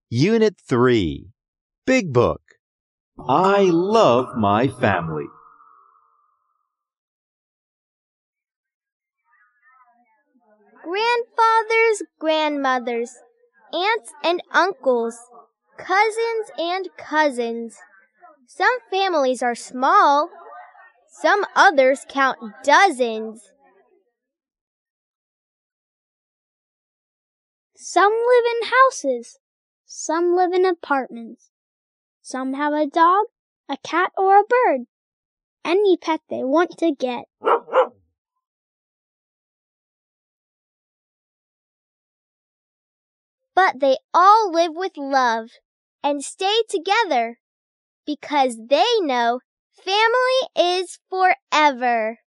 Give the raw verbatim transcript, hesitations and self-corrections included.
Unit three, Big Book. I love my family. Grandfathers, grandmothers, aunts and uncles, cousins and cousins. Some families are small. Some others count dozens. Some live in houses. Some live in apartments. Some have a dog, a cat, or a bird. Any pet they want to get. But they all live with love and stay together because they know family is forever.